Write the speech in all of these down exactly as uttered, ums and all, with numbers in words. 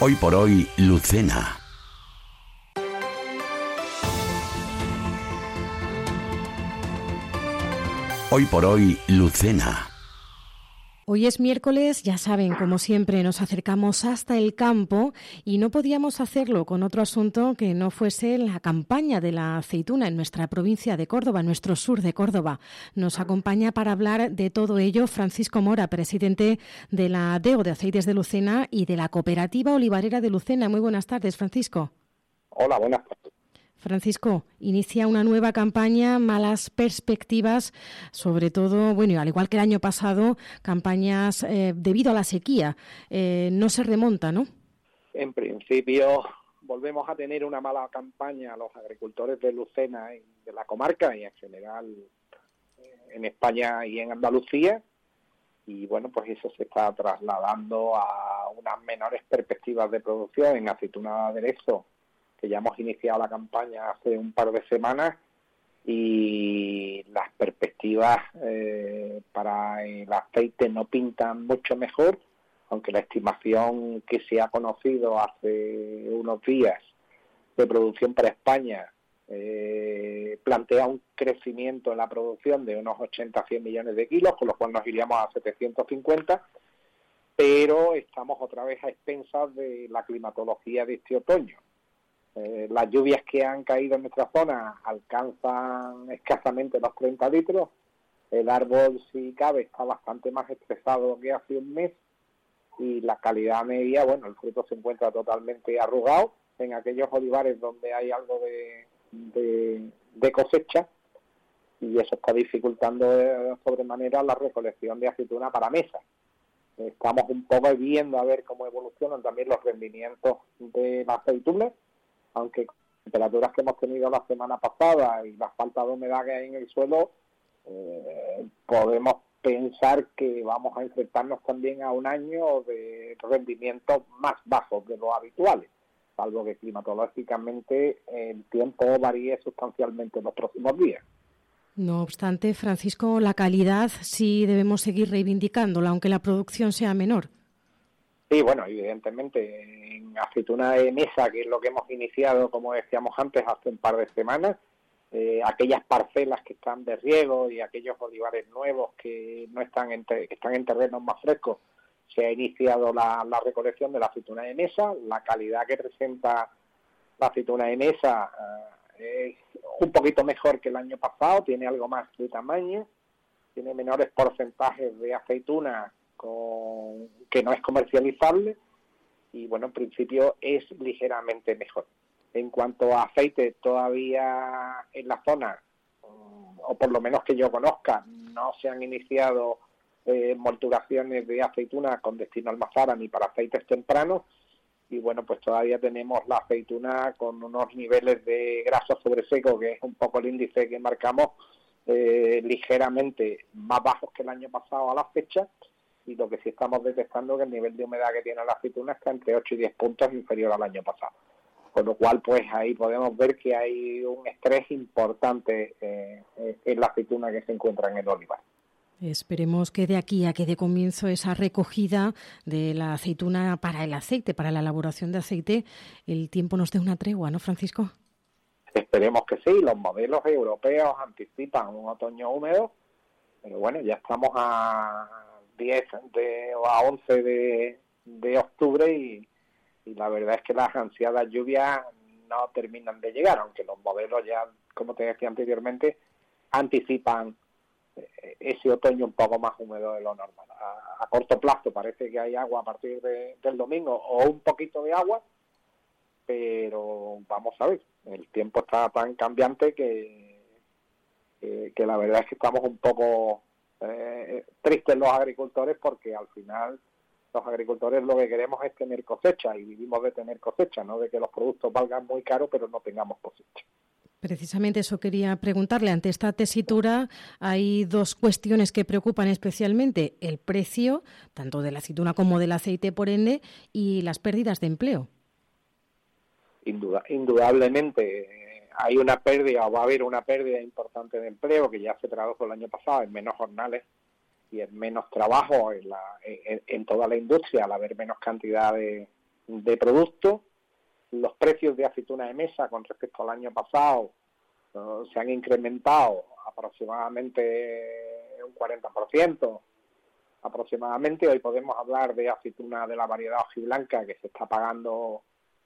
Hoy por hoy, Lucena. Hoy por hoy, Lucena. Hoy es miércoles, ya saben, como siempre nos acercamos hasta el campo y no podíamos hacerlo con otro asunto que no fuese la campaña de la aceituna en nuestra provincia de Córdoba, en nuestro sur de Córdoba. Nos acompaña para hablar de todo ello Francisco Mora, presidente de la D E O de Aceites de Lucena y de la Cooperativa Olivarera de Lucena. Muy buenas tardes, Francisco. Hola, buenas tardes. Francisco, inicia una nueva campaña, malas perspectivas, sobre todo, bueno, al igual que el año pasado, campañas eh, debido a la sequía. Eh, no se remonta, ¿no? En principio, volvemos a tener una mala campaña los agricultores de Lucena y de la comarca y en general eh, en España y en Andalucía. Y bueno, pues eso se está trasladando a unas menores perspectivas de producción en aceituna de aderezo, que ya hemos iniciado la campaña hace un par de semanas, y las perspectivas eh, para el aceite no pintan mucho mejor, aunque la estimación que se ha conocido hace unos días de producción para España eh, plantea un crecimiento en la producción de unos ochenta a cien millones de kilos, con lo cual nos iríamos a setecientos cincuenta, pero estamos otra vez a expensas de la climatología de este otoño. Eh, las lluvias que han caído en nuestra zona alcanzan escasamente los treinta litros. El árbol, si cabe, está bastante más estresado que hace un mes, y la calidad media, bueno, el fruto se encuentra totalmente arrugado en aquellos olivares donde hay algo de, de, de cosecha, y eso está dificultando de sobremanera la recolección de aceituna para mesa. Estamos un poco viendo a ver cómo evolucionan también los rendimientos de la aceituna, aunque con las temperaturas que hemos tenido la semana pasada y la falta de humedad que hay en el suelo, eh, podemos pensar que vamos a enfrentarnos también a un año de rendimientos más bajos de los habituales, salvo que climatológicamente el tiempo varíe sustancialmente en los próximos días. No obstante, Francisco, la calidad sí debemos seguir reivindicándola, aunque la producción sea menor. Sí, bueno, evidentemente en aceituna de mesa, que es lo que hemos iniciado, como decíamos antes, hace un par de semanas, eh, aquellas parcelas que están de riego y aquellos olivares nuevos que no están en, te, que están en terrenos más frescos, se ha iniciado la, la recolección de la aceituna de mesa. La calidad que presenta la aceituna de mesa eh, es un poquito mejor que el año pasado, tiene algo más de tamaño, tiene menores porcentajes de aceituna con, que no es comercializable, y bueno, en principio es ligeramente mejor. En cuanto a aceite, todavía en la zona, o por lo menos que yo conozca, no se han iniciado eh, molturaciones de aceituna con destino a almazara ni para aceites tempranos, y bueno, pues todavía tenemos la aceituna con unos niveles de grasa sobre seco, que es un poco el índice que marcamos, eh, ligeramente más bajos que el año pasado a la fecha, y lo que sí estamos detectando es que el nivel de humedad que tiene la aceituna está entre ocho y diez puntos inferior al año pasado. Con lo cual, pues ahí podemos ver que hay un estrés importante eh, en la aceituna que se encuentra en el olivar. Esperemos que de aquí a que dé comienzo esa recogida de la aceituna para el aceite, para la elaboración de aceite, el tiempo nos dé una tregua, ¿no, Francisco? Esperemos que sí. Los modelos europeos anticipan un otoño húmedo, pero bueno, ya estamos a diez de, o a once de, de octubre y, y la verdad es que las ansiadas lluvias no terminan de llegar, aunque los modelos ya, como te decía anteriormente, anticipan ese otoño un poco más húmedo de lo normal. A, a corto plazo parece que hay agua a partir de, del domingo, o un poquito de agua, pero vamos a ver, el tiempo está tan cambiante que, que, que la verdad es que estamos un poco eh, tristes los agricultores, porque al final los agricultores lo que queremos es tener cosecha, y vivimos de tener cosecha, no de que los productos valgan muy caros pero no tengamos cosecha. Precisamente eso quería preguntarle. Ante esta tesitura hay dos cuestiones que preocupan especialmente: el precio, tanto de la aceituna como del aceite, por ende, y las pérdidas de empleo. Induda, indudablemente eh, hay una pérdida, o va a haber una pérdida importante de empleo, que ya se tradujo el año pasado en menos jornales y en menos trabajo en, la, en, en toda la industria, al haber menos cantidad de, de producto. Los precios de aceituna de mesa con respecto al año pasado uh, se han incrementado aproximadamente un cuarenta por ciento. Aproximadamente hoy podemos hablar de aceituna de la variedad hojiblanca que se está pagando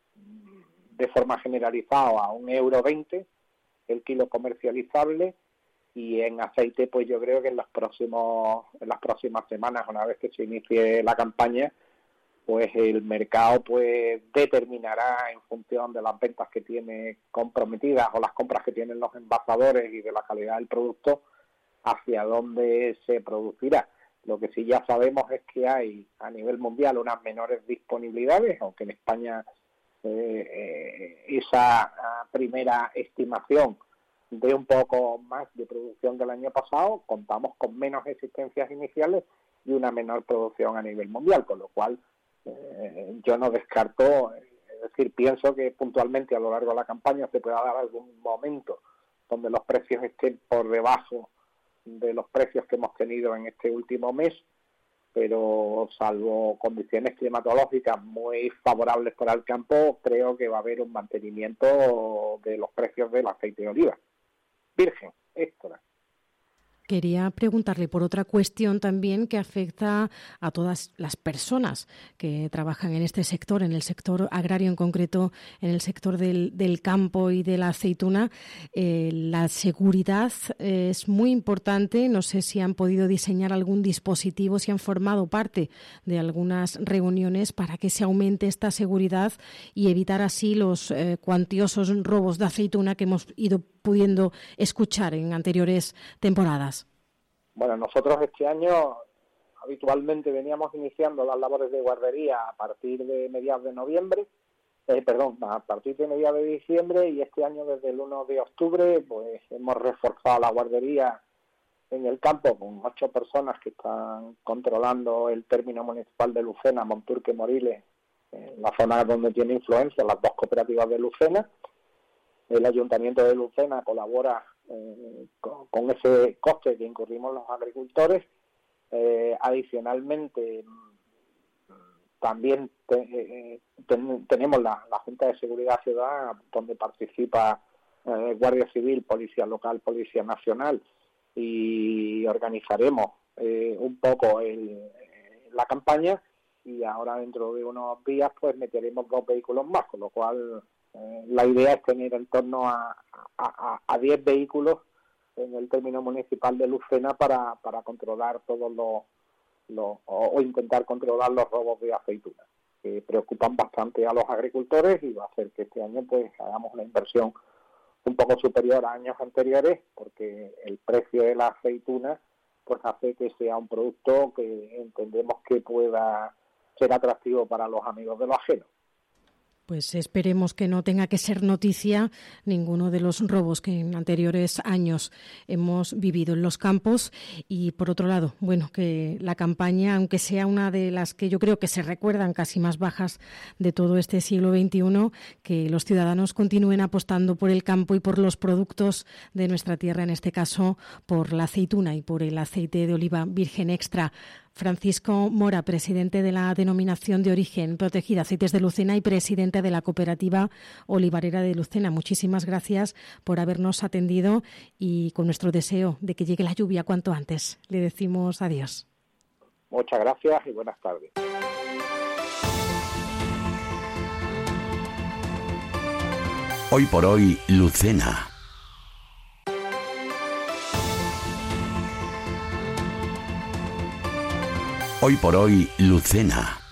de forma generalizada a un euro veinte el kilo comercializable, y en aceite pues yo creo que en los próximos en las próximas semanas, una vez que se inicie la campaña, pues el mercado pues determinará en función de las ventas que tiene comprometidas o las compras que tienen los envasadores y de la calidad del producto hacia dónde se producirá. Lo que sí ya sabemos es que hay a nivel mundial unas menores disponibilidades, aunque en España eh, eh, esa primera estimación de un poco más de producción del año pasado, contamos con menos existencias iniciales y una menor producción a nivel mundial, con lo cual eh, yo no descarto, es decir, pienso que puntualmente a lo largo de la campaña se pueda dar algún momento donde los precios estén por debajo de los precios que hemos tenido en este último mes, pero salvo condiciones climatológicas muy favorables para el campo, creo que va a haber un mantenimiento de los precios del aceite de oliva virgen, extra. Quería preguntarle por otra cuestión también que afecta a todas las personas que trabajan en este sector, en el sector agrario en concreto, en el sector del, del campo y de la aceituna. Eh, la seguridad es muy importante. No sé si han podido diseñar algún dispositivo, si han formado parte de algunas reuniones para que se aumente esta seguridad y evitar así los eh, cuantiosos robos de aceituna que hemos ido pudiendo escuchar en anteriores temporadas. Bueno, nosotros este año habitualmente veníamos iniciando las labores de guardería a partir de mediados de noviembre, eh, perdón, a partir de mediados de diciembre, y este año desde el primero de octubre pues hemos reforzado la guardería en el campo con ocho personas que están controlando el término municipal de Lucena, Monturque, Moriles, en la zona donde tiene influencia las dos cooperativas de Lucena. El Ayuntamiento de Lucena colabora eh, con, con ese coste que incurrimos los agricultores. Eh, adicionalmente, también te, eh, ten, tenemos la, la Junta de Seguridad Ciudadana, donde participa eh, Guardia Civil, Policía Local, Policía Nacional, y organizaremos eh, un poco el, la campaña, y ahora dentro de unos días pues meteremos dos vehículos más, con lo cual eh, la idea es tener en torno a, a, a diez vehículos en el término municipal de Lucena para, para controlar todos los, los o, o intentar controlar los robos de aceitunas, que preocupan bastante a los agricultores, y va a hacer que este año pues hagamos una inversión un poco superior a años anteriores, porque el precio de la aceituna pues hace que sea un producto que entendemos que pueda ser atractivo para los amigos de lo ajeno. Pues esperemos que no tenga que ser noticia ninguno de los robos que en anteriores años hemos vivido en los campos. Y por otro lado, bueno, que la campaña, aunque sea una de las que yo creo que se recuerdan casi más bajas de todo este siglo veintiuno, que los ciudadanos continúen apostando por el campo y por los productos de nuestra tierra, en este caso por la aceituna y por el aceite de oliva virgen extra. Francisco Mora, presidente de la Denominación de Origen Protegida Aceites de Lucena y presidente de la Cooperativa Olivarera de Lucena. Muchísimas gracias por habernos atendido, y con nuestro deseo de que llegue la lluvia cuanto antes, le decimos adiós. Muchas gracias y buenas tardes. Hoy por hoy, Lucena. Hoy por hoy, Lucena.